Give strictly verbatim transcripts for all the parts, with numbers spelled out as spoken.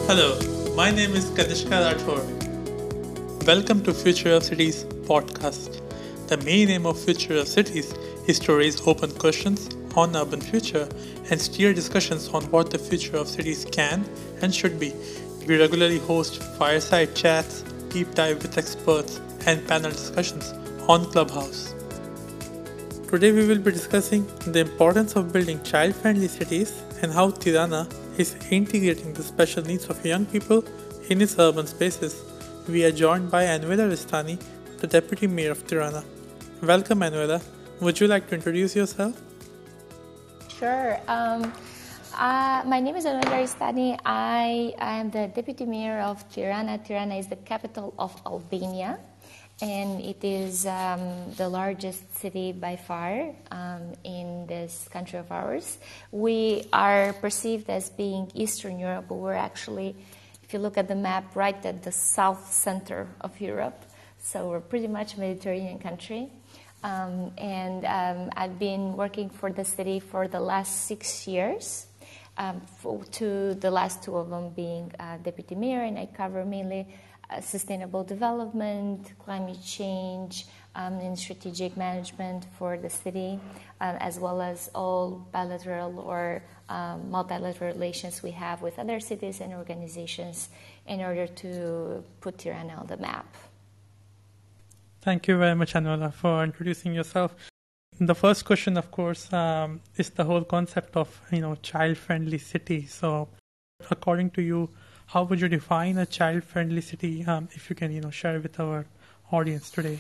Hello, my name is Kanishka Rathore. Welcome to Future of Cities podcast. The main aim of Future of Cities is to raise open questions on urban future and steer discussions on what the future of cities can and should be. We regularly host fireside chats, deep dive with experts, and panel discussions on Clubhouse. Today we will be discussing the importance of building child-friendly cities and how Tirana is integrating the special needs of young people in its urban spaces. We are joined by Anwela Ristani, the Deputy Mayor of Tirana. Welcome, Anwela. Would you like to introduce yourself? Sure. Um, uh, my name is Anwela Ristani. I, I am the Deputy Mayor of Tirana. Tirana is the capital of Albania, and it is um, the largest city by far um, in this country of ours. We are perceived as being Eastern Europe, but we're actually, if you look at the map, right at the south center of Europe. So we're pretty much a Mediterranean country. Um, and um, I've been working for the city for the last six years, um, for, to the last two of them being uh, Deputy Mayor, and I cover mainly Uh, sustainable development, climate change, um, and strategic management for the city, uh, as well as all bilateral or um, multilateral relations we have with other cities and organizations in order to put Tirana on the map. Thank you very much, Anwela, for introducing yourself. The first question, of course, um, is the whole concept of, you know, child-friendly city. So, according to you, how would you define a child-friendly city, um, if you can, you know, share with our audience today?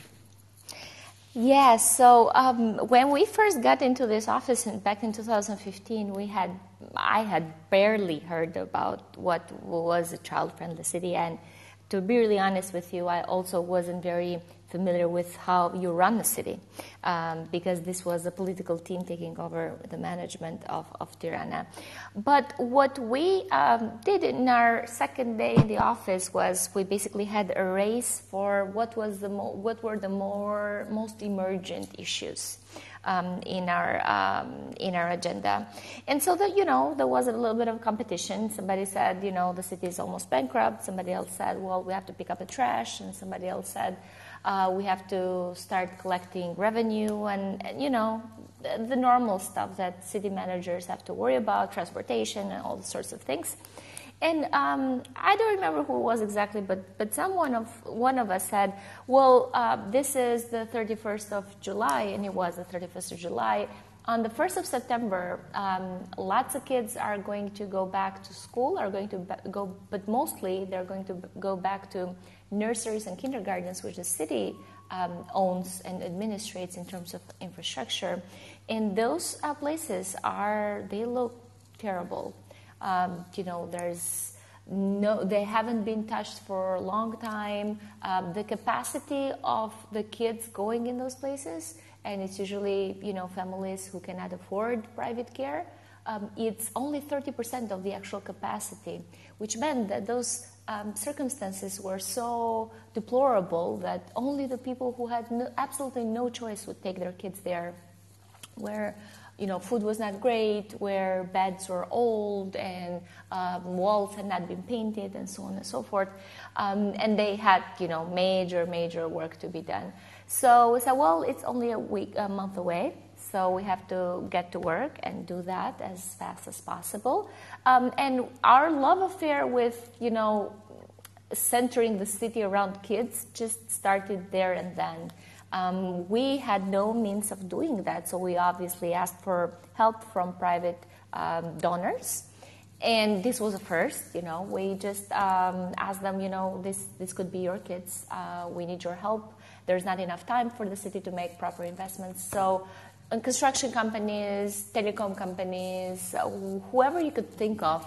Yes, so um, when we first got into this office in, back in two thousand fifteen, we had, I had barely heard about what was a child-friendly city, and to be really honest with you, I also wasn't very familiar with how you run a city, um, because this was a political team taking over the management of, of Tirana. But what we um, did in our second day in the office was we basically had a race for what was the mo- what were the more most emergent issues um, in our um, in our agenda, and so that you know there was a little bit of competition. Somebody said, you know, the city is almost bankrupt. Somebody else said, well, we have to pick up the trash, and somebody else said, Uh, we have to start collecting revenue and, and you know, the, the normal stuff that city managers have to worry about, transportation and all sorts of things. And um, I don't remember who it was exactly, but but someone of one of us said, well, uh, this is the thirty-first of July, and it was the thirty-first of July. On the first of September, um, lots of kids are going to go back to school, are going to ba- go, but mostly they're going to b- go back to nurseries and kindergartens, which the city um, owns and administrates in terms of infrastructure. And those uh, places are, they look terrible. Um, you know, there's no, they haven't been touched for a long time. Um, the capacity of the kids going in those places, and it's usually, you know, families who cannot afford private care, um, it's only thirty percent of the actual capacity, which meant that those um, circumstances were so deplorable that only the people who had no, absolutely no choice would take their kids there, where, you know, food was not great, where beds were old and um, walls had not been painted and so on and so forth. Um, and they had, you know, major, major work to be done. So we said, well, it's only a week, a month away, so we have to get to work and do that as fast as possible. Um, and our love affair with, you know, centering the city around kids just started there and then. Um, we had no means of doing that, so we obviously asked for help from private um, donors. And this was a first, you know, we just um, asked them, you know, this, this could be your kids, uh, we need your help. There's not enough time for the city to make proper investments. So uh, construction companies, telecom companies, uh, whoever you could think of,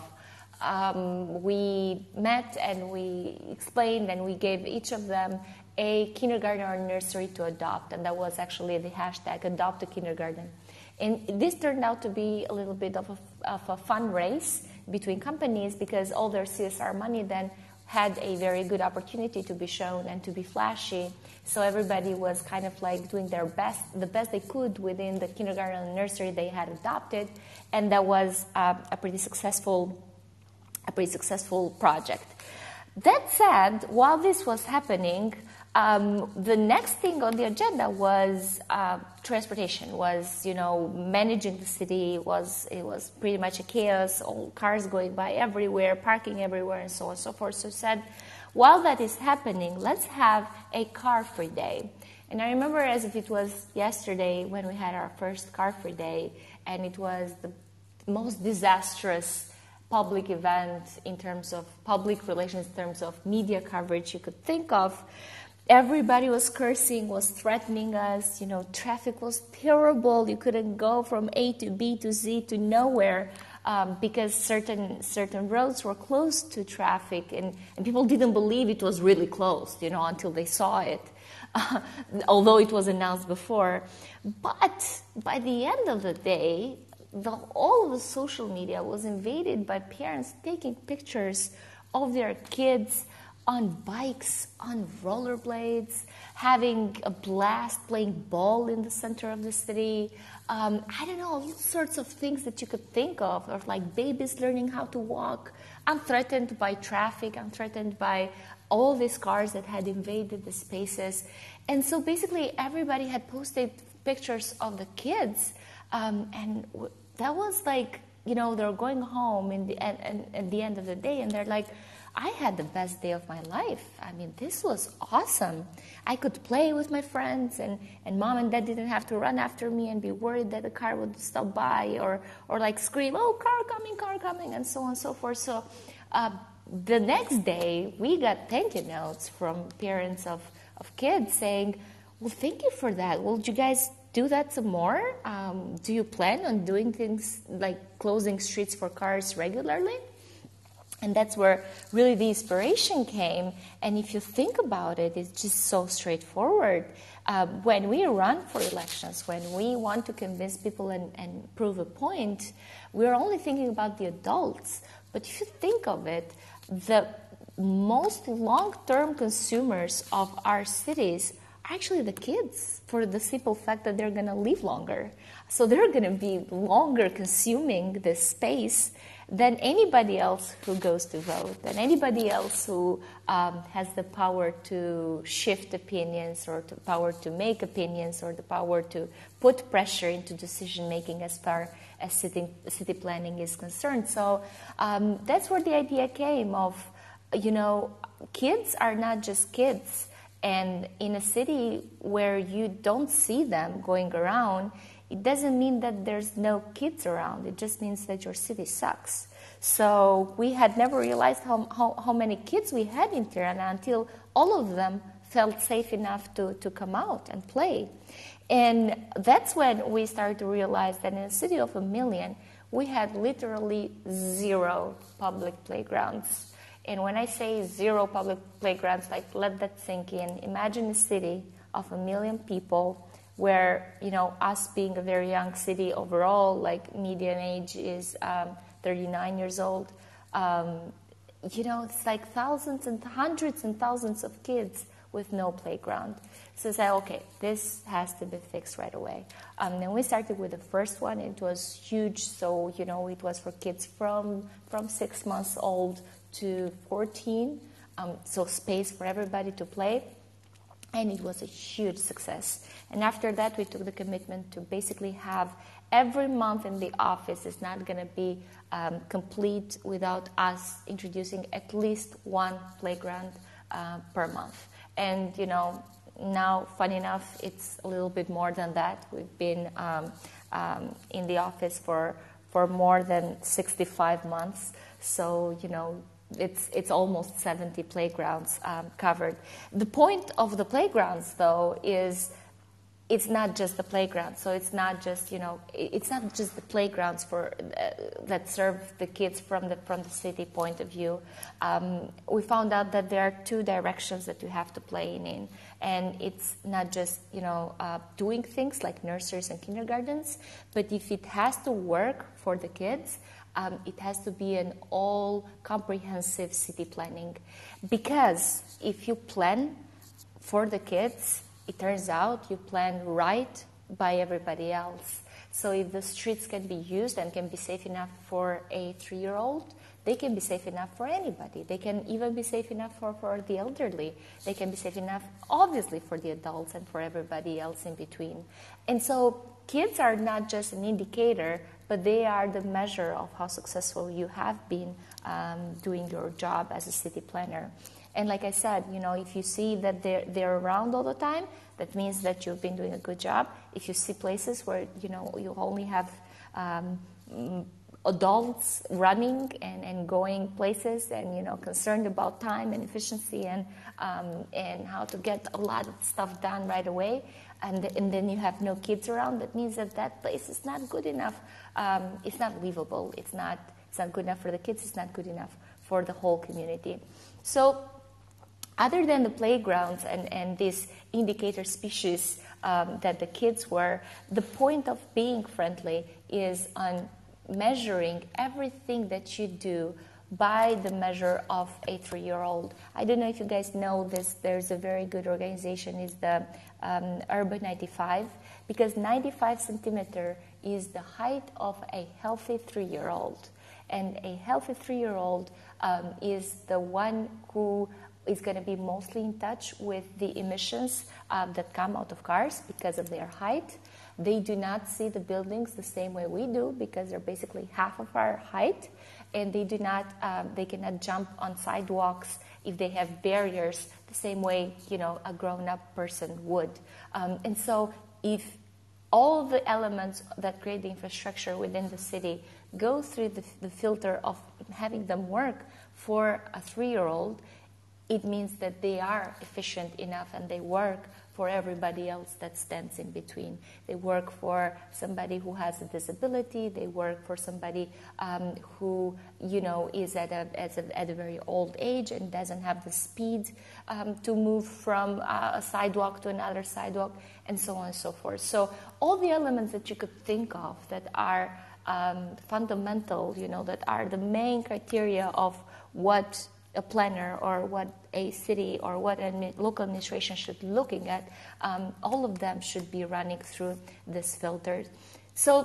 um, we met and we explained and we gave each of them a kindergarten or nursery to adopt. And that was actually the hashtag, Adopt a Kindergarten. And this turned out to be a little bit of a, of a fun race between companies because all their C S R money then had a very good opportunity to be shown and to be flashy. So everybody was kind of like doing their best, the best they could within the kindergarten and nursery they had adopted. And that was uh, a pretty successful a pretty successful project. That said, while this was happening, um, the next thing on the agenda was uh, transportation. Was you know managing the city. Was it was pretty much a chaos. All cars going by everywhere, parking everywhere, and so on and so forth. So said, while that is happening, let's have a car-free day. And I remember as if it was yesterday when we had our first car-free day, and it was the most disastrous public event in terms of public relations, in terms of media coverage you could think of. Everybody was cursing, was threatening us. You know, traffic was terrible. You couldn't go from A to B to Z to nowhere um, because certain certain roads were closed to traffic, and, and people didn't believe it was really closed, you know, until they saw it, uh, although it was announced before. But by the end of the day, The, all of the social media was invaded by parents taking pictures of their kids on bikes, on rollerblades, having a blast, playing ball in the center of the city. Um, I don't know, all sorts of things that you could think of, or like babies learning how to walk. I'm threatened by traffic. I'm threatened by all these cars that had invaded the spaces. And so basically everybody had posted pictures of the kids, um, and w- that was like, you know, they're going home in the, at, at the end of the day, and they're like, I had the best day of my life. I mean, this was awesome. I could play with my friends, and, and mom and dad didn't have to run after me and be worried that the car would stop by, or, or like scream, oh, car coming, car coming, and so on and so forth. So uh, the next day, we got thank you notes from parents of, of kids saying, well, thank you for that. Well, did you guys do that some more? Um, do you plan on doing things like closing streets for cars regularly? And that's where really the inspiration came. And if you think about it, it's just so straightforward. Uh, when we run for elections, when we want to convince people and, and prove a point, we're only thinking about the adults. But if you think of it, the most long-term consumers of our cities actually the kids, for the simple fact that they're going to live longer. So they're going to be longer consuming this space than anybody else who goes to vote, than anybody else who um, has the power to shift opinions, or the power to make opinions, or the power to put pressure into decision-making as far as city, city planning is concerned. So um, that's where the idea came of, you know, kids are not just kids. And in a city where you don't see them going around, it doesn't mean that there's no kids around. It just means that your city sucks. So we had never realized how, how, how many kids we had in Tirana until all of them felt safe enough to, to come out and play. And that's when we started to realize that in a city of a million, we had literally zero public playgrounds. And when I say zero public playgrounds, like, let that sink in. Imagine a city of a million people where, you know, us being a very young city overall, like median age is um, thirty-nine years old. Um, you know, it's like thousands and hundreds and thousands of kids with no playground. So I said, okay, this has to be fixed right away. Um, then we started with the first one. It was huge. So, you know, it was for kids from, from six months old to fourteen, um, so space for everybody to play, and it was a huge success. And after that, we took the commitment to basically have every month in the office is not going to be um, complete without us introducing at least one playground uh, per month. And, you know, now, funny enough, it's a little bit more than that. We've been um, um, in the office for, for more than sixty-five months, so, you know, It's it's almost seventy playgrounds um, covered. The point of the playgrounds, though, is it's not just the playground. So it's not just you know it's not just the playgrounds for uh, that serve the kids from the from the city point of view. Um, we found out that there are two directions that you have to play in, and it's not just you know uh, doing things like nurseries and kindergartens, but if it has to work for the kids. Um, it has to be an all-comprehensive city planning, because if you plan for the kids, it turns out you plan right by everybody else. So if the streets can be used and can be safe enough for a three-year-old, they can be safe enough for anybody. They can even be safe enough for, for the elderly. They can be safe enough, obviously, for the adults and for everybody else in between. And so kids are not just an indicator, but they are the measure of how successful you have been um, doing your job as a city planner. And like I said, you know, if you see that they're, they're around all the time, that means that you've been doing a good job. If you see places where, you know, you only have um, adults running and, and going places and, you know, concerned about time and efficiency and um, and how to get a lot of stuff done right away, and, and then you have no kids around, that means that that place is not good enough. Um, it's not livable. It's not, it's not good enough for the kids. It's not good enough for the whole community. So other than the playgrounds and, and these indicator species um, that the kids were, the point of being friendly is on measuring everything that you do by the measure of a three-year-old. I don't know if you guys know this. There's a very good organization, is the um, Urban ninety-five, because ninety-five centimeter is the height of a healthy three-year-old. And a healthy three-year-old um, is the one who is going to be mostly in touch with the emissions um, that come out of cars because of their height. They do not see the buildings the same way we do because they're basically half of our height, and they do not, um, they cannot jump on sidewalks if they have barriers the same way, you know, a grown-up person would. Um, and so if all the elements that create the infrastructure within the city go through the, the filter of having them work for a three-year-old, it means that they are efficient enough and they work for everybody else that stands in between. They work for somebody who has a disability. They work for somebody um, who, you know, is at a, at a at a very old age and doesn't have the speed um, to move from uh, a sidewalk to another sidewalk, and so on and so forth. So all the elements that you could think of that are um, fundamental, you know, that are the main criteria of what a planner or what a city or what a local administration should be looking at, um, all of them should be running through this filter. So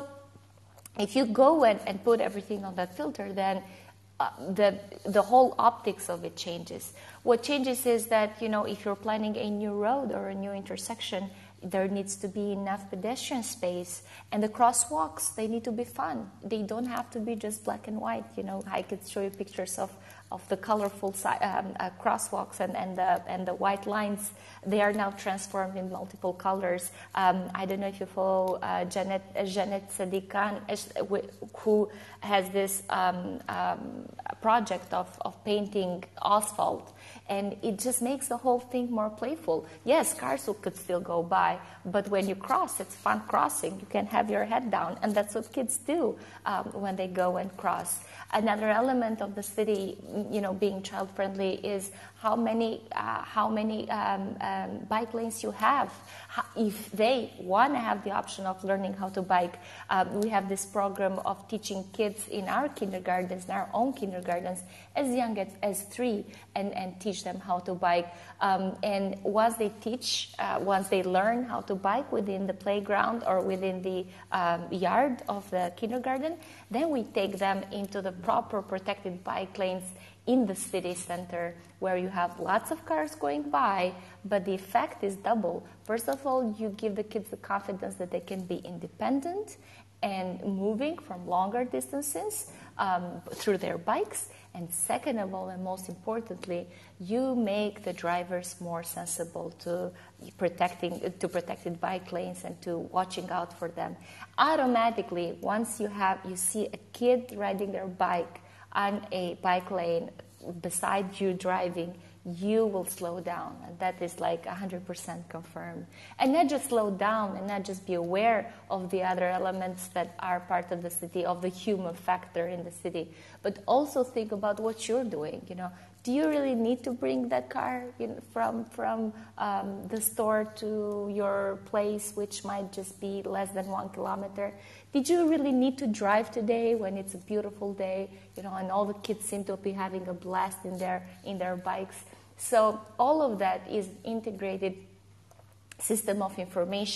if you go and, and put everything on that filter, then uh, the the whole optics of it changes. What changes is that, you know, if you're planning a new road or a new intersection, there needs to be enough pedestrian space, and the crosswalks, they need to be fun. They don't have to be just black and white. You know, I could show you pictures of of the colorful si- um, uh, crosswalks and, and, the, and the white lines. They are now transformed in multiple colors. Um, I don't know if you follow uh, Janet, uh, Janet Sadikan, uh, who has this um, um, project of, of painting asphalt. And it just makes the whole thing more playful. Yes, cars could still go by, but when you cross, it's fun crossing. You can have your head down, and that's what kids do um, when they go and cross. Another element of the city, you know, being child-friendly is how many uh, how many um, um, bike lanes you have. How, if they want to have the option of learning how to bike, um, we have this program of teaching kids in our kindergartens, in our own kindergartens, as young as, as three, and, and teach them how to bike. Um, and once they teach, uh, once they learn how to bike within the playground or within the um, yard of the kindergarten, then we take them into the proper protected bike lanes in the city center, where you have lots of cars going by, but the effect is double. First of all, you give the kids the confidence that they can be independent and moving from longer distances um, through their bikes. And second of all, and most importantly, you make the drivers more sensible to protecting to protected bike lanes and to watching out for them. Automatically, once you have you see a kid riding their bike on a bike lane beside you driving, you will slow down. And that is like one hundred percent confirmed. And not just slow down and not just be aware of the other elements that are part of the city, of the human factor in the city, but also think about what you're doing. You know, do you really need to bring that car, you know, from from um, the store to your place, which might just be less than one kilometer? Did you really need to drive today when it's a beautiful day, you know, and all the kids seem to be having a blast in their in their bikes? So all of that is integrated system of information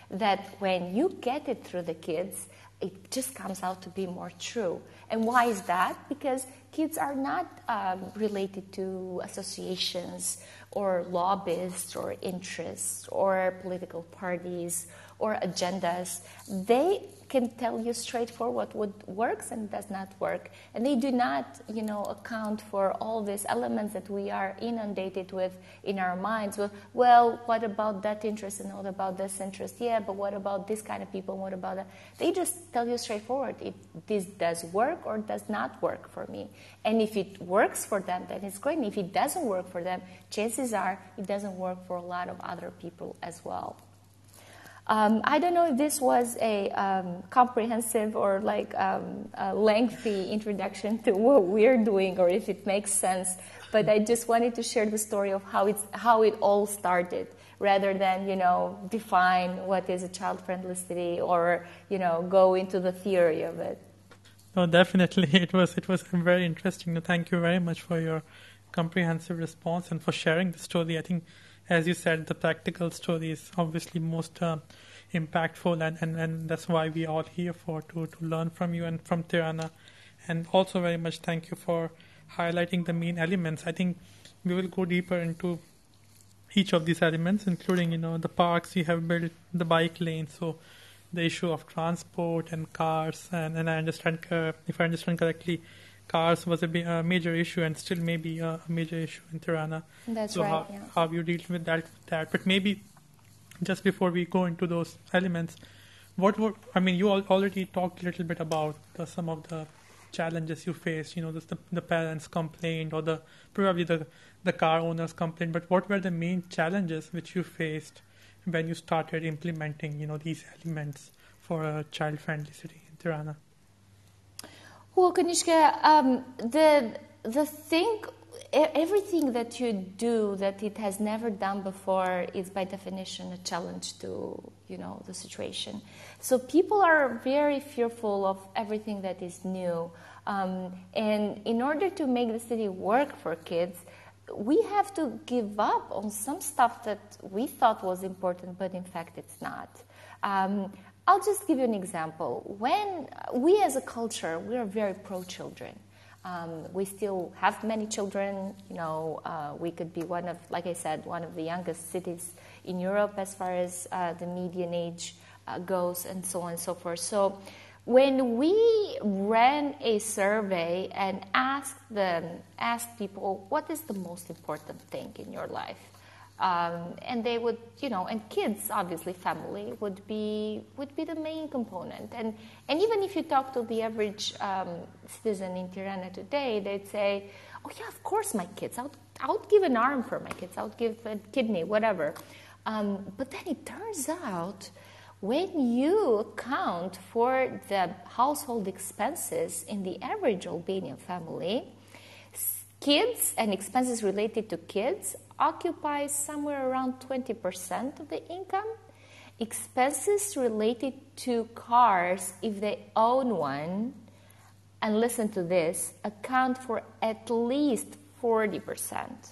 that when you get it through the kids, it just comes out to be more true. And why is that? Because kids are not um, related to associations or lobbyists or interests or political parties or agendas. They can tell you straightforward what works and does not work. And they do not, you know, account for all these elements that we are inundated with in our minds. Well, well, what about that interest and what about this interest? Yeah, but what about this kind of people? What about that? They just tell you straightforward if this does work or does not work for me. And if it works for them, then it's great. And if it doesn't work for them, chances are it doesn't work for a lot of other people as well. Um, I don't know if this was a um, comprehensive or like um, a lengthy introduction to what we're doing, or if it makes sense. But I just wanted to share the story of how it's how it all started, rather than you know define what is a child-friendly city or you know go into the theory of it. No, definitely it was it was very interesting. Thank you very much for your comprehensive response and for sharing the story. I think, as you said, the practical story is obviously most uh, impactful, and, and, and that's why we are all here for, to, to learn from you and from Tirana. And also very much thank you for highlighting the main elements. I think we will go deeper into each of these elements, including, you know, the parks you have built, the bike lanes, so the issue of transport and cars, and, and I understand, uh, if I understand correctly, cars was a, a major issue and still may be a major issue in Tirana. That's so right, how, yeah. how you deal with that, that. But maybe just before we go into those elements, what were, I mean, you all already talked a little bit about the, some of the challenges you faced, you know, the, the parents complained or the probably the, the car owners complained, but what were the main challenges which you faced when you started implementing, you know, these elements for a child-friendly city in Tirana? Well, Kanishka, um, the the thing, everything that you do that it has never done before is by definition a challenge to, you know, the situation. So people are very fearful of everything that is new. Um, and in order to make the city work for kids, we have to give up on some stuff that we thought was important, but in fact it's not. Um, I'll just give you an example. When we as a culture, we are very pro-children. Um, we still have many children. You know, uh, we could be one of, like I said, one of the youngest cities in Europe as far as uh, the median age uh, goes, and so on and so forth. So when we ran a survey and asked them, asked people, what is the most important thing in your life? Um, and they would, you know, and kids, obviously, family would be would be the main component. And and even if you talk to the average um, citizen in Tirana today, they'd say, "Oh yeah, of course, my kids. I would, I would give an arm for my kids. I would give a kidney, whatever." Um, but then it turns out, when you account for the household expenses in the average Albanian family, kids and expenses related to kids occupy somewhere around twenty percent of the income. Expenses related to cars, if they own one, and listen to this, account for at least forty percent.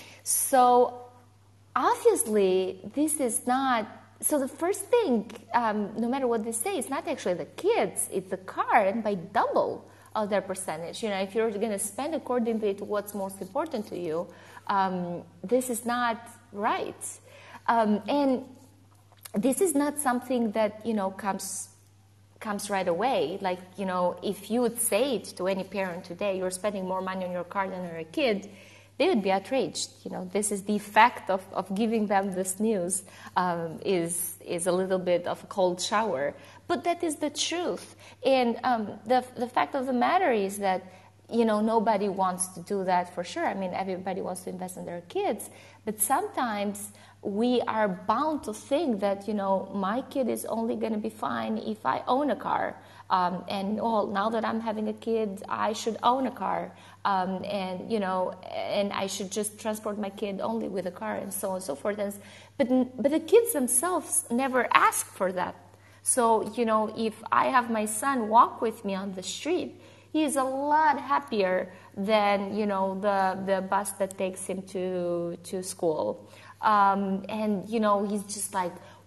So obviously this is not, so the first thing, um, no matter what they say, it's not actually the kids, it's the car, and by double of their percentage. You know, if you're going to spend accordingly to what's most important to you, um, this is not right. Um, and this is not something that, you know, comes comes right away. Like, you know, if you would say it to any parent today, you're spending more money on your car than on your kid, they would be outraged. You know, this is the effect of, of giving them this news, um, is is a little bit of a cold shower. But that is the truth. And um, the the fact of the matter is that, you know, nobody wants to do that for sure. I mean, everybody wants to invest in their kids. But sometimes we are bound to think that, you know, my kid is only going to be fine if I own a car. Um, and, oh, now that I'm having a kid, I should own a car. Um, and, you know, and I should just transport my kid only with a car, and so on and so forth. And, but, but the kids themselves never ask for that. So, you know, if I have my son walk with me on the street, he is a lot happier than, you know, the, the bus that takes him to, to school. Um, and, you know, he's just like,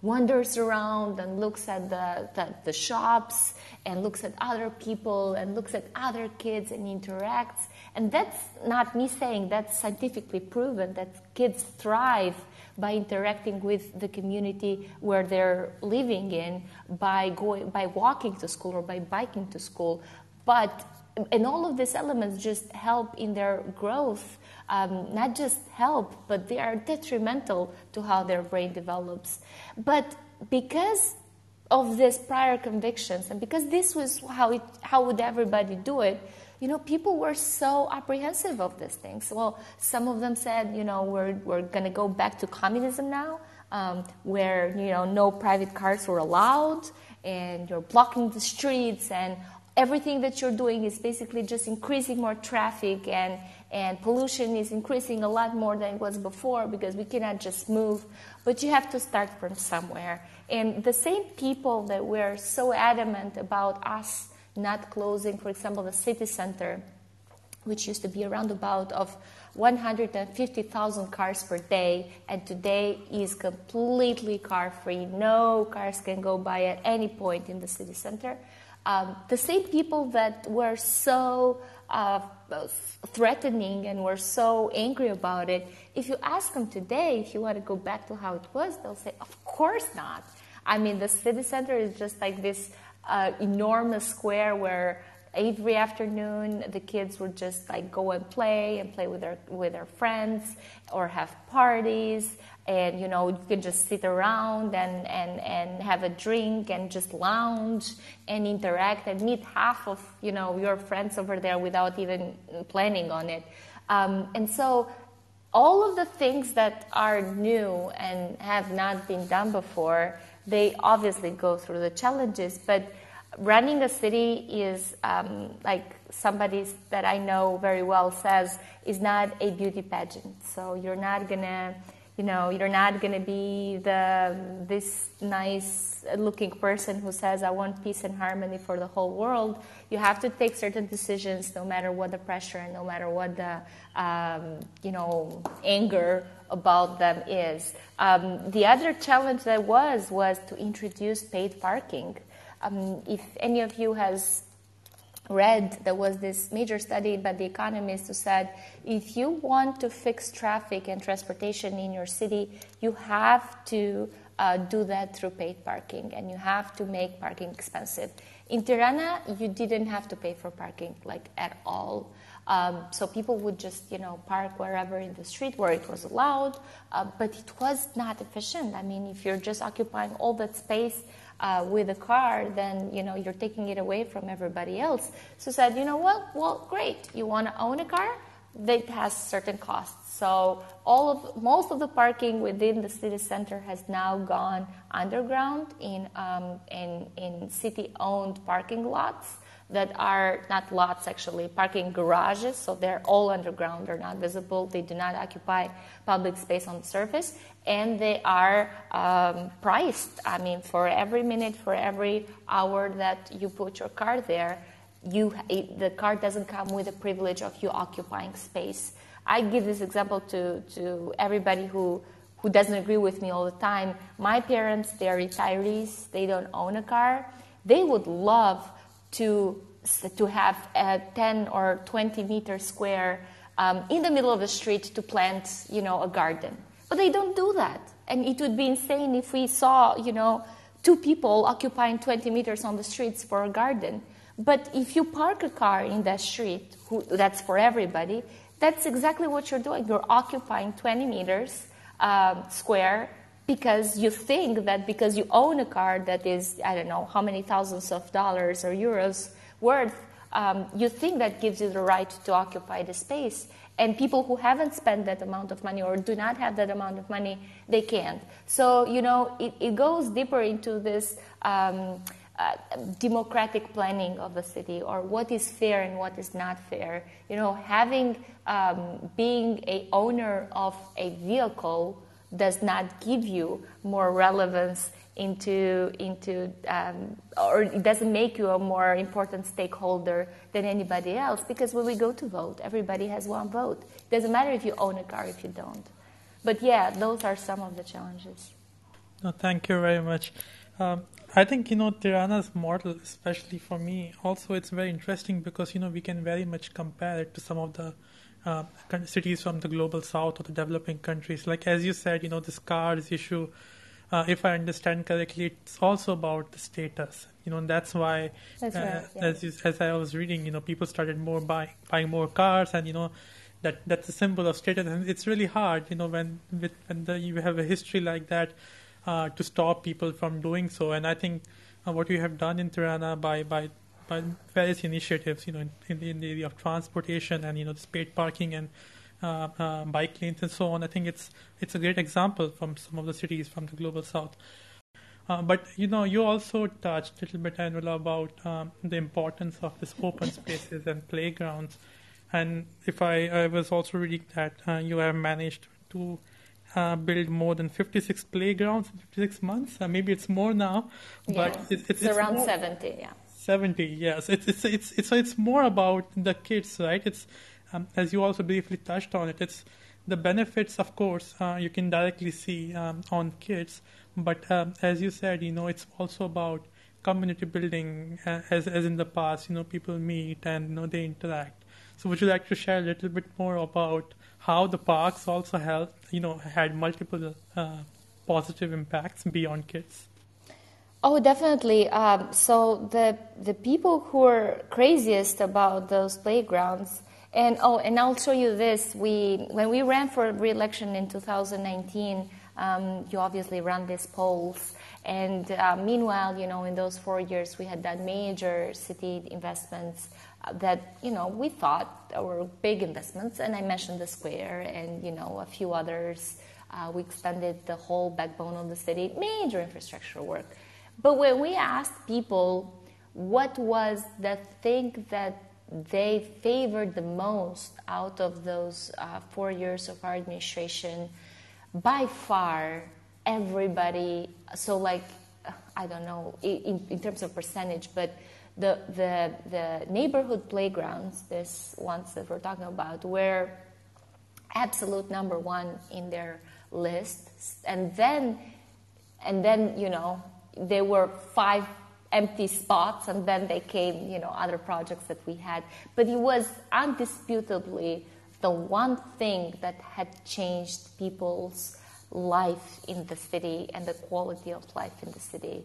wanders around and looks at the, the, the shops and looks at other people and looks at other kids and interacts. And that's not me saying, that's scientifically proven that kids thrive by interacting with the community where they're living in, by going, by walking to school or by biking to school. But and all of these elements just help in their growth. Um, not just help, but they are detrimental to how their brain develops. But because of these prior convictions, and because this was how it, how would everybody do it, you know, people were so apprehensive of these things. Well, some of them said, you know, we're we're going to go back to communism now, um, where, you know, no private cars were allowed, and you're blocking the streets, and everything that you're doing is basically just increasing more traffic, and and pollution is increasing a lot more than it was before because we cannot just move. But you have to start from somewhere. And the same people that were so adamant about us not closing, for example, the city center, which used to be a roundabout of one hundred fifty thousand cars per day, and today is completely car-free. No cars can go by at any point in the city center. Um, the same people that were so uh, threatening and were so angry about it, if you ask them today, if you want to go back to how it was, they'll say, of course not. I mean, the city center is just like this uh, enormous square where every afternoon the kids would just like go and play and play with their with their friends or have parties. And, you know, you can just sit around and, and, and have a drink and just lounge and interact and meet half of, you know, your friends over there without even planning on it. Um, and so all of the things that are new and have not been done before, they obviously go through the challenges. But running a city is, um, like somebody that I know very well says, is not a beauty pageant. So you're not going to... You know, you're not going to be the this nice-looking person who says, I want peace and harmony for the whole world. You have to take certain decisions no matter what the pressure and no matter what the, um, you know, anger about them is. Um, the other challenge that was, was to introduce paid parking. Um, if any of you has read, there was this major study by The Economist who said, if you want to fix traffic and transportation in your city, you have to uh, do that through paid parking, and you have to make parking expensive. In Tirana, you didn't have to pay for parking, like, at all. Um, so people would just, you know, park wherever in the street where it was allowed, uh, but it was not efficient. I mean, if you're just occupying all that space Uh, with a car, then, you know, you're taking it away from everybody else. So said, you know what, well, great. You want to own a car? That has certain costs. So all of most of the parking within the city center has now gone underground in um, in, in city-owned parking lots that are not lots, actually, parking garages. So they're all underground. They're not visible. They do not occupy public space on the surface. And they are um, priced. I mean, for every minute, for every hour that you put your car there, you it, the car doesn't come with the privilege of you occupying space. I give this example to, to everybody who, who doesn't agree with me all the time. My parents, they're retirees. They don't own a car. They would love to, to have a ten or twenty meter square um, in the middle of the street to plant, you know, a garden. But they don't do that. And it would be insane if we saw, you know, two people occupying twenty meters on the streets for a garden. But if you park a car in that street, who, that's for everybody, that's exactly what you're doing. You're occupying twenty meters um, square because you think that because you own a car that is, I don't know, how many thousands of dollars or euros worth, um, you think that gives you the right to occupy the space. And people who haven't spent that amount of money or do not have that amount of money, they can't. So, you know, it, it goes deeper into this um, uh, democratic planning of the city, or what is fair and what is not fair. You know, having, um, being a owner of a vehicle does not give you more relevance into, into um, or it doesn't make you a more important stakeholder than anybody else, because when we go to vote, everybody has one vote. It doesn't matter if you own a car, if you don't. But yeah, those are some of the challenges. No, thank you very much. Um, I think, you know, Tirana's model, especially for me, also it's very interesting because, you know, we can very much compare it to some of the uh, coun- cities from the global south or the developing countries. Like, as you said, you know, this cars issue, uh, if I understand correctly, it's also about the status, you know, and that's why, That's uh, right, yeah. as you, as I was reading, you know, people started more buying buying more cars, and you know, that that's a symbol of status, and it's really hard, you know, when with when the, you have a history like that, uh, to stop people from doing so. And I think uh, what you have done in Tirana by by by various initiatives, you know, in, in, in the area of transportation and you know, the paid parking and uh, uh, bike lanes and so on. I think it's it's a great example from some of the cities from the global south. Uh, but you know, you also touched a little bit, Anula, about um, the importance of this open spaces and playgrounds. And if I, I was also reading that uh, you have managed to uh, build more than fifty-six playgrounds in fifty-six months. Uh, maybe it's more now, but Yes, it's, it's, it's it's around more, seventy, yeah. seventy, yes. It's it's it's it's so it's more about the kids, right? It's um, as you also briefly touched on it. It's the benefits, of course, uh, you can directly see um, on kids, but um, as you said, you know, it's also about community building, uh, as as in the past. You know, people meet and you know they interact. So, would you like to share a little bit more about how the parks also helped, you know, had multiple uh, positive impacts beyond kids? Oh, definitely. Um, so the the people who are craziest about those playgrounds, and oh, and I'll show you this. We when we ran for re-election in two thousand nineteen, um, you obviously run these polls, and uh, meanwhile, you know, in those four years, we had done major city investments uh, that you know we thought were big investments, and I mentioned the square, and you know a few others. Uh, we extended the whole backbone of the city, major infrastructure work. But when we asked people what was the thing that they favored the most out of those uh, four years of our administration, by far, everybody, so like, I don't know, in, in terms of percentage, but the, the, the neighborhood playgrounds, these ones that we're talking about, were absolute number one in their list. And then, and then, you know, there were five empty spots, and then they came, you know, other projects that we had. But it was undisputably the one thing that had changed people's life in the city and the quality of life in the city.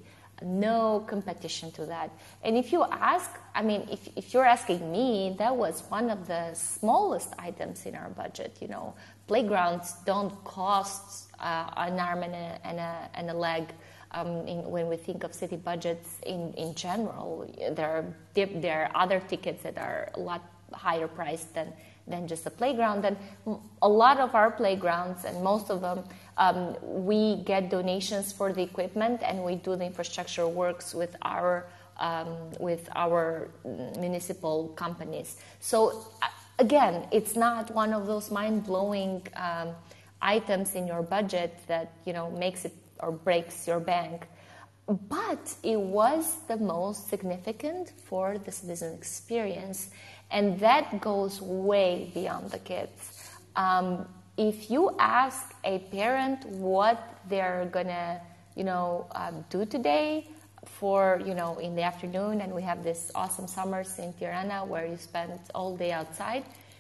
No competition to that. And if you ask, I mean, if, if you're asking me, that was one of the smallest items in our budget. You know, playgrounds don't cost uh, an arm and a, and a, and a leg. Um, in, when we think of city budgets in, in general, there are, there are other tickets that are a lot higher priced than, than just a playground. And a lot of our playgrounds, and most of them, um, we get donations for the equipment, and we do the infrastructure works with our um, with our municipal companies. So again, it's not one of those mind-blowing um, items in your budget that you know makes it or breaks your bank, but it was the most significant for the citizen experience, and that goes way beyond the kids. Um, if you ask a parent what they're gonna, you know, um, do today for, you know, in the afternoon, and we have this awesome summers in Tirana where you spend all day outside,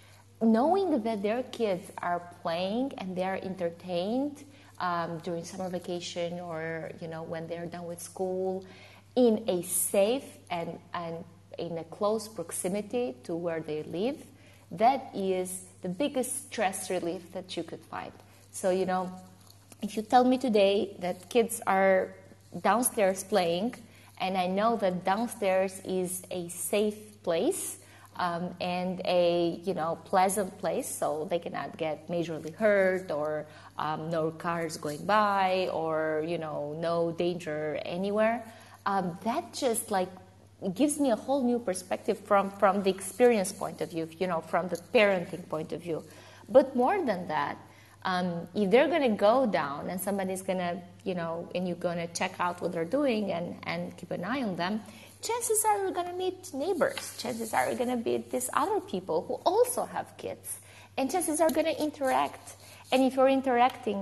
knowing that their kids are playing and they're entertained Um, during summer vacation, or you know when they're done with school, in a safe and, and in a close proximity to where they live, that is the biggest stress relief that you could find. So you know, if you tell me today that kids are downstairs playing, and I know that downstairs is a safe place, Um, and a you know pleasant place, so they cannot get majorly hurt, or um, no cars going by, or you know no danger anywhere. Um, that just like gives me a whole new perspective from from the experience point of view, you know, from the parenting point of view. But more than that, um, if they're going to go down and somebody's going to you know and you're going to check out what they're doing and and keep an eye on them, chances are you're going to meet neighbors. Chances are you're going to meet these other people who also have kids. And chances are going to interact. And if you're interacting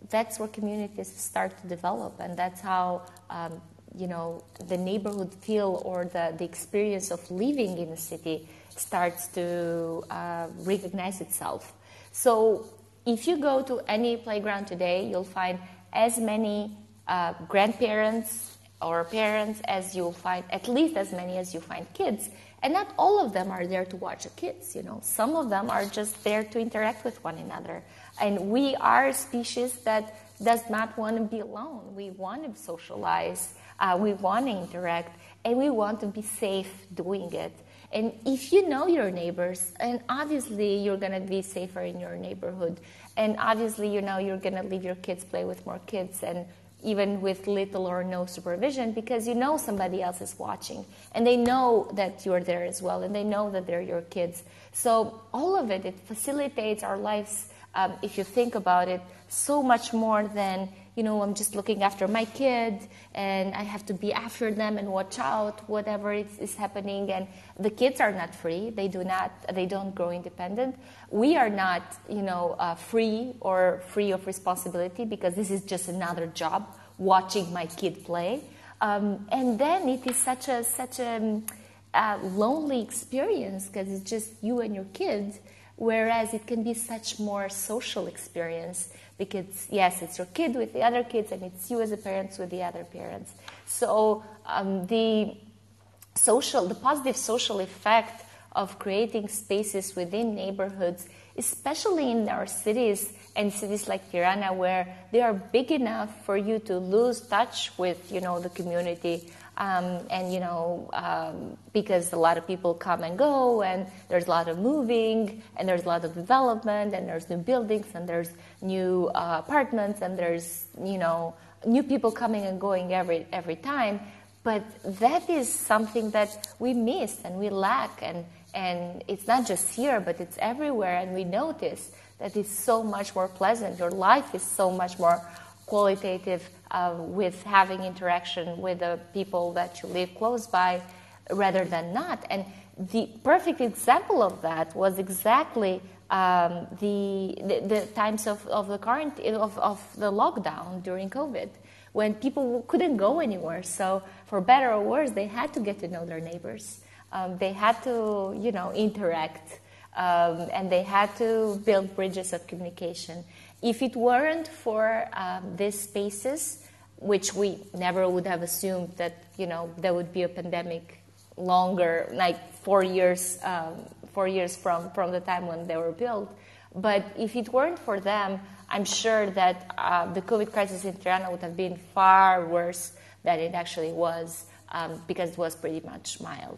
that's where communities start to develop, and that's how um, you know the neighborhood feel or the, the experience of living in a city starts to uh, recognize itself. So if you go to any playground today, you'll find as many uh, grandparents or parents as you'll find, at least as many as you find kids. And not all of them are there to watch the kids, you know. Some of them are just there to interact with one another. And we are a species that does not want to be alone. We want to socialize, uh, we want to interact, and we want to be safe doing it. And if you know your neighbors, and obviously you're going to be safer in your neighborhood, and obviously you know you're going to leave your kids play with more kids, and even with little or no supervision, because you know somebody else is watching, and they know that you're there as well, and they know that they're your kids. So all of it, it facilitates our lives, um, if you think about it, so much more than, you know, I'm just looking after my kid, and I have to be after them and watch out, whatever is, is happening. And the kids are not free. They do not, they don't grow independent. We are not, you know, uh, free or free of responsibility, because this is just another job, watching my kid play. Um, and then it is such a, such a uh, lonely experience, because it's just you and your kids, whereas it can be such more social experience. Because, yes, it's your kid with the other kids, and it's you as a parent with the other parents. So um, the social, the positive social effect of creating spaces within neighborhoods, especially in our cities and cities like Tirana, where they are big enough for you to lose touch with, you know, the community. Um, and, you know, um, because a lot of people come and go, and there's a lot of moving, and there's a lot of development, and there's new buildings, and there's new uh, apartments, and there's, you know, new people coming and going every every time. But that is something that we miss and we lack, and, and it's not just here, but it's everywhere, and we notice that it's so much more pleasant. Your life is so much more qualitative uh, with having interaction with the people that you live close by rather than not. And the perfect example of that was exactly um, the, the the times of, of the current of, of the lockdown during COVID, when people couldn't go anywhere. So for better or worse, they had to get to know their neighbors. Um, they had to, you know, interact, um, and they had to build bridges of communication. If it weren't for um, these spaces, which we never would have assumed that, you know, there would be a pandemic longer, like four years, um, four years from, from the time when they were built. But if it weren't for them, I'm sure that uh, the COVID crisis in Tirana would have been far worse than it actually was, um, because it was pretty much mild.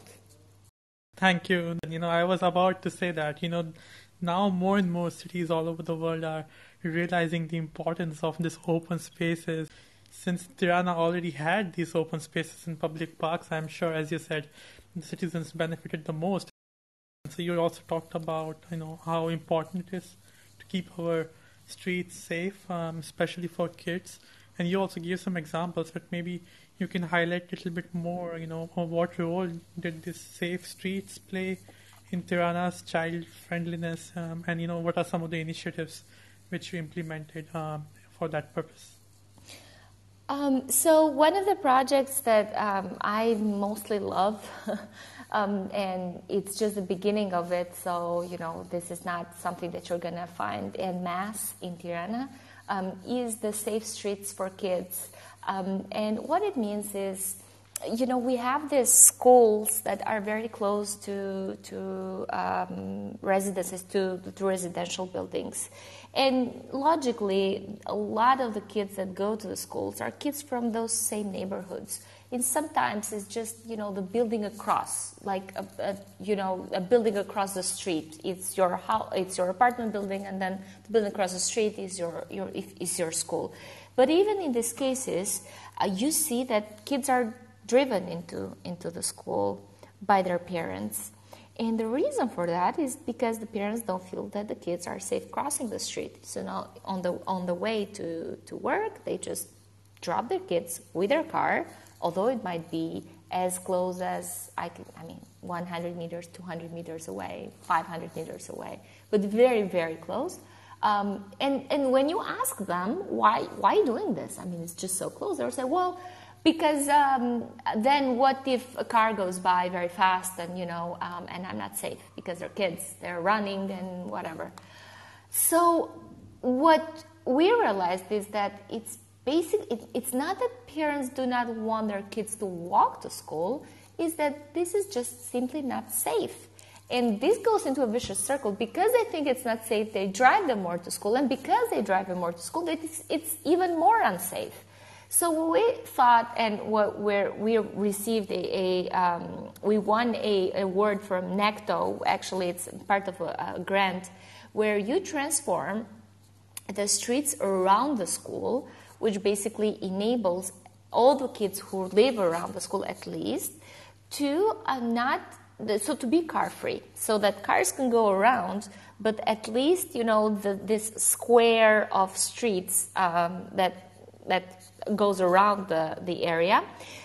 Thank you. You know, I was about to say that, you know, now more and more cities all over the world are realizing the importance of these open spaces. Since Tirana already had these open spaces in public parks, I'm sure, as you said, the citizens benefited the most. So you also talked about, you know, how important it is to keep our streets safe, um, especially for kids. And you also gave some examples, but maybe you can highlight a little bit more, you know, of what role did these safe streets play in Tirana's child friendliness, um, and, you know, what are some of the initiatives which you implemented um, for that purpose? Um, so one of the projects that um, I mostly love, um, and it's just the beginning of it, so, you know, this is not something that you're going to find en masse in Tirana, um, is the Safe Streets for Kids. Um, and what it means is, you know, we have these schools that are very close to to um, residences, to, to residential buildings. And logically, a lot of the kids that go to the schools are kids from those same neighborhoods. And sometimes it's just, you know, the building across, like, a, a, you know, a building across the street. It's your house, it's your apartment building, and then the building across the street is your, your is your school. But even in these cases, uh, you see that kids are driven into into the school by their parents. And the reason for that is because the parents don't feel that the kids are safe crossing the street. So now on the on the way to, to work, they just drop their kids with their car, although it might be as close as, I, can, I mean, one hundred meters, two hundred meters away, five hundred meters away, but very, very close. Um, and, and when you ask them, why, why doing this? I mean, it's just so close. They'll say, well, because um, then what if a car goes by very fast and, you know, um, and I'm not safe because they're kids, they're running and whatever. So what we realized is that it's basic, it, it's not that parents do not want their kids to walk to school, is that this is just simply not safe. And this goes into a vicious circle. Because they think it's not safe, they drive them more to school. And because they drive them more to school, it's, it's even more unsafe. So what we thought, and what we're, we received a, a um, we won a award from NECTO. Actually, it's part of a, a grant where you transform the streets around the school, which basically enables all the kids who live around the school at least to uh, not, so to be car free, so that cars can go around, but at least, you know, the, this square of streets um, that that goes around the, the area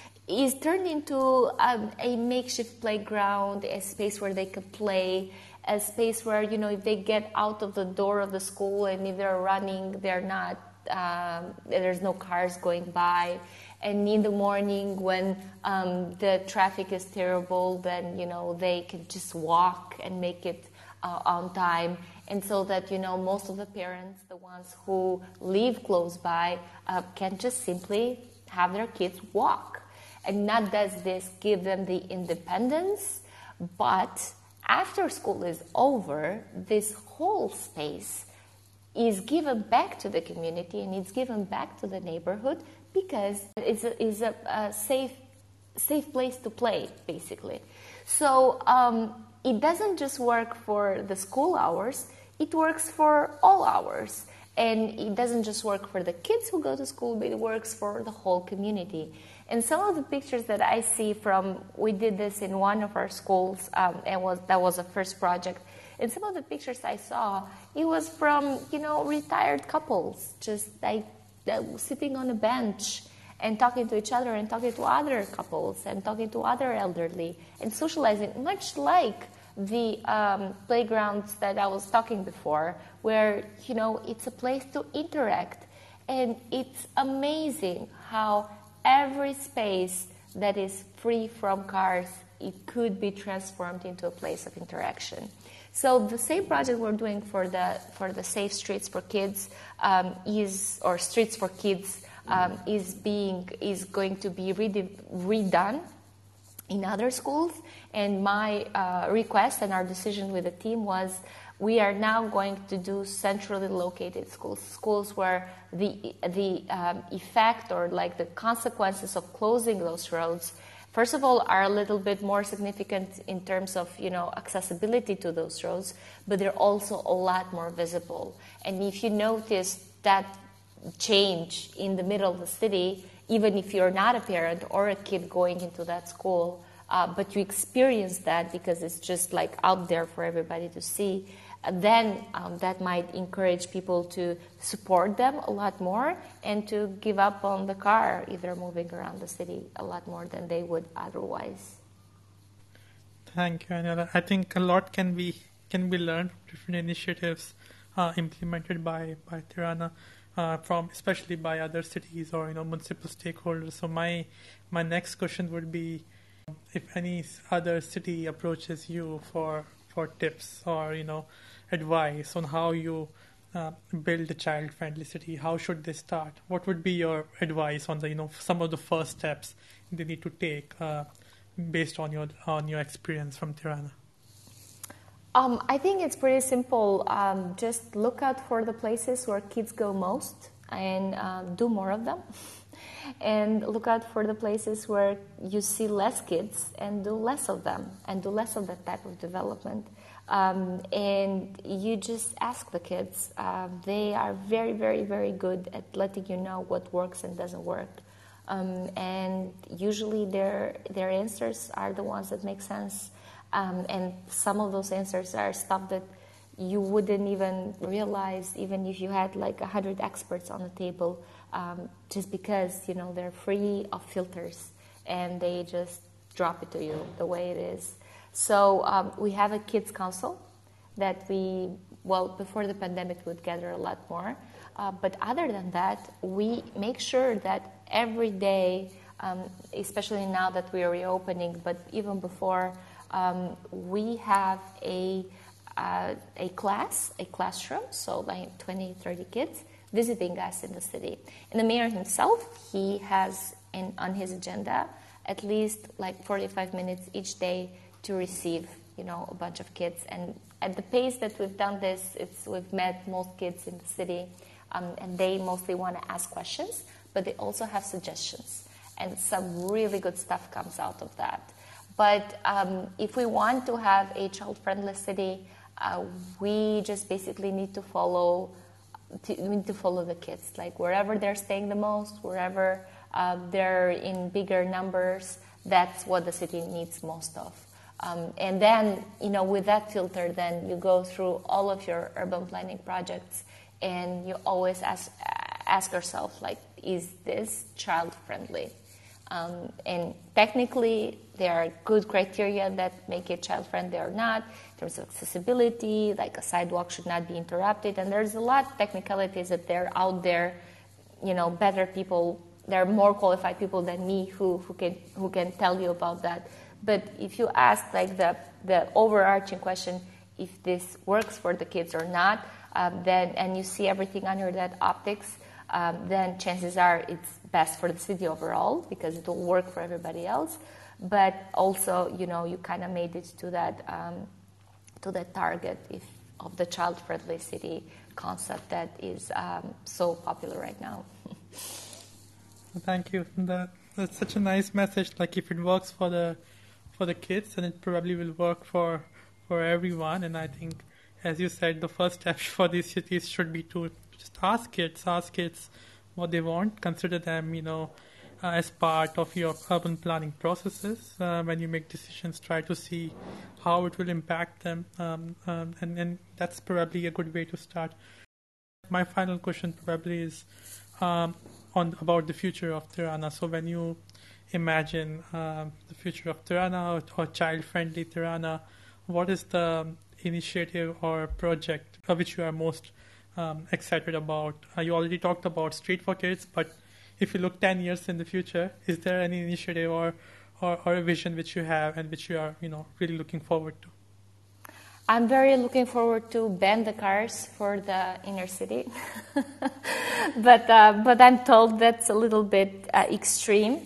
is turned into um, a makeshift playground, a space where they can play, a space where, you know, if they get out of the door of the school and if they're running, they're not, um, there's no cars going by. And in the morning when um, the traffic is terrible, then, you know, they can just walk and make it uh, on time. And so that, you know, most of the parents, the ones who live close by, uh, can just simply have their kids walk. And not does this give them the independence, but after school is over, this whole space is given back to the community and it's given back to the neighborhood because it's a, it's a, a safe, safe place to play, basically. So um, it doesn't just work for the school hours, it works for all hours. And it doesn't just work for the kids who go to school, but it works for the whole community. And some of the pictures that I see from, we did this in one of our schools, um, and was that was the first project. And some of the pictures I saw, it was from, you know, retired couples, just like uh, sitting on a bench and talking to each other and talking to other couples and talking to other elderly and socializing, much like the um, playgrounds that I was talking before, where, you know, it's a place to interact. And it's amazing how every space that is free from cars, it could be transformed into a place of interaction. So the same project we're doing for the for the Safe Streets for Kids um, is, or Streets for Kids, um, is being is going to be re- redone in other schools. And my uh, request and our decision with the team was, we are now going to do centrally located schools, schools where the the um, effect or like the consequences of closing those roads, first of all, are a little bit more significant in terms of, you know, accessibility to those roads, but they're also a lot more visible. And if you notice that change in the middle of the city, even if you're not a parent or a kid going into that school, uh, but you experience that because it's just like out there for everybody to see, then um, that might encourage people to support them a lot more and to give up on the car if they're moving around the city a lot more than they would otherwise. Thank you, Anila. I think a lot can be can be learned from different initiatives uh, implemented by by Tirana, uh, from especially by other cities or, you know, municipal stakeholders. So my my next question would be, if any other city approaches you for for tips or, you know, advice on how you uh, build a child-friendly city, how should they start? What would be your advice on the, you know, some of the first steps they need to take uh, based on your on your experience from Tirana? Um, I think it's pretty simple. Um, just look out for the places where kids go most and um, do more of them. And look out for the places where you see less kids and do less of them and do less of that type of development. Um, and you just ask the kids. Uh, they are very, very, very good at letting you know what works and doesn't work. Um, and usually their their answers are the ones that make sense. Um, and some of those answers are stuff that you wouldn't even realize even if you had like a hundred experts on the table, um, just because, you know, they're free of filters and they just drop it to you the way it is. So um, we have a kids council that we well, before the pandemic, we would gather a lot more. Uh, but other than that, we make sure that every day, um, especially now that we are reopening, but even before, um, we have a uh, a class, a classroom, so like twenty, thirty kids visiting us in the city. And the mayor himself, he has in, on his agenda at least like forty-five minutes each day to receive, you know, a bunch of kids. And at the pace that we've done this, it's we've met most kids in the city, um, and they mostly want to ask questions, but they also have suggestions. And some really good stuff comes out of that. But um, if we want to have a child-friendly city, uh, we just basically need to follow to, we need to follow the kids. Like wherever they're staying the most, wherever uh, they're in bigger numbers, that's what the city needs most of. Um, and then, you know, with that filter, then you go through all of your urban planning projects, and you always ask ask yourself, like, is this child-friendly? Um, and technically, there are good criteria that make it child-friendly or not. In terms of accessibility, like a sidewalk should not be interrupted. And there's a lot of technicalities that they're out there, you know, better people, there are more qualified people than me who, who can who can tell you about that. But if you ask, like, the, the overarching question, if this works for the kids or not, um, then and you see everything under that optics, um, then chances are it's best for the city overall because it will work for everybody else. But also, you know, you kind of made it to that um, to that target if, of the child-friendly city concept that is um, so popular right now. Thank you. That, that's such a nice message. Like, if it works for the for the kids, then it probably will work for for everyone. And I think, as you said, the first step for these cities should be to just ask kids, ask kids what they want, consider them, you know, uh, as part of your urban planning processes. Uh, when you make decisions, try to see how it will impact them, um, um, and, and that's probably a good way to start. My final question probably is um, on about the future of Tirana. So when you imagine uh, the future of Tirana or, or child-friendly Tirana, what is the initiative or project of which you are most um, excited about? Uh, you already talked about Street for Kids, but if you look ten years in the future, is there any initiative or, or, or a vision which you have and which you are, you know, really looking forward to? I'm very looking forward to ban the cars for the inner city, but uh, but I'm told that's a little bit uh, extreme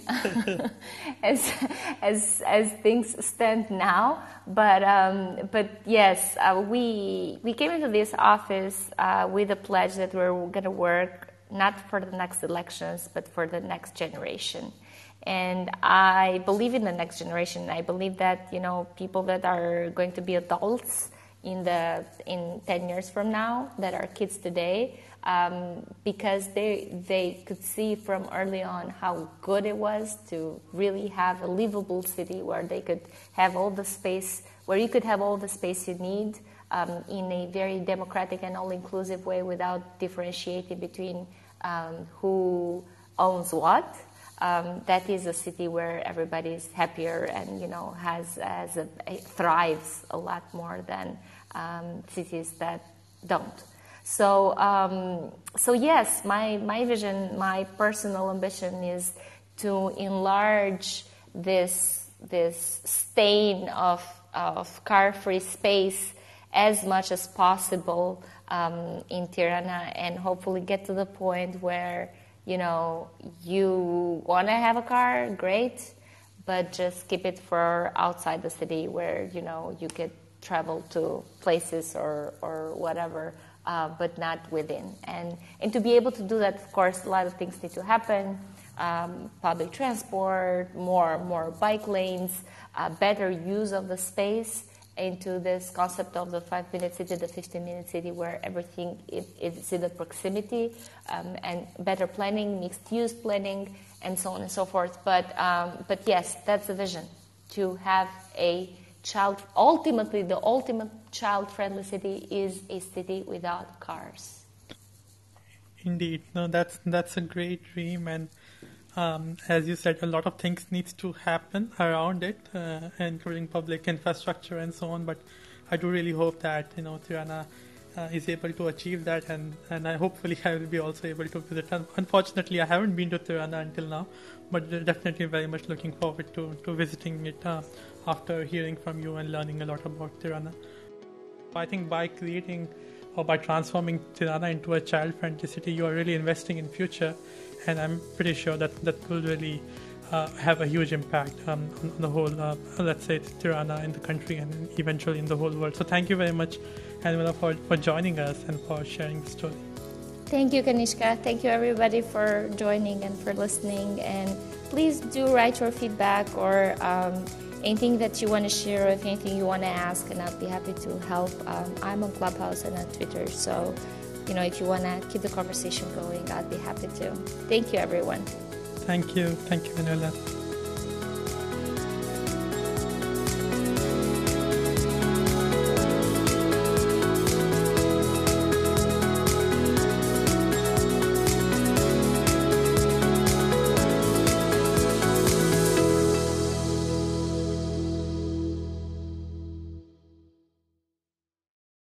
as as as things stand now. But um, but yes, uh, we we came into this office uh, with a pledge that we're going to work not for the next elections, but for the next generation. And I believe in the next generation. I believe that, you know, people that are going to be adults in the in ten years from now, that are kids today, um, because they they could see from early on how good it was to really have a livable city where they could have all the space, where you could have all the space you need um, in a very democratic and all-inclusive way without differentiating between um, who owns what. Um, that is a city where everybody is happier and, you know, has, has a, a thrives a lot more than um, cities that don't. So, um, so yes, my my vision, my personal ambition is to enlarge this this stain of of car-free space as much as possible um, in Tirana, and hopefully get to the point where, you know, you want to have a car, great, but just keep it for outside the city where, you know, you could travel to places or, or whatever, uh, but not within. And and to be able to do that, of course, a lot of things need to happen. Um, public transport, more, more bike lanes, uh, better use of the space into this concept of the five-minute city, the fifteen-minute city, where everything is, is in the proximity, um, and better planning, mixed-use planning, and so on and so forth. But um, but yes, that's the vision, to have a child. Ultimately, the ultimate child-friendly city is a city without cars. Indeed, no, that's that's a great dream, and Um, as you said, a lot of things needs to happen around it, uh, including public infrastructure and so on. But I do really hope that, you know, Tirana uh, is able to achieve that, and, and I hopefully I will be also able to visit. Unfortunately, I haven't been to Tirana until now, but definitely very much looking forward to, to visiting it uh, after hearing from you and learning a lot about Tirana. I think by creating or by transforming Tirana into a child-friendly city, you are really investing in future, and I'm pretty sure that that will really uh, have a huge impact um, on, on the whole, uh, let's say, Tirana in the country and eventually in the whole world. So thank you very much, Anvila, for, for joining us and for sharing the story. Thank you, Kanishka. Thank you, everybody, for joining and for listening. And please do write your feedback or um, anything that you want to share, or if anything you want to ask, and I'll be happy to help. Um, I'm on Clubhouse and on Twitter, so you know, if you want to keep the conversation going, I'd be happy to. Thank you, everyone. Thank you. Thank you, Anvila.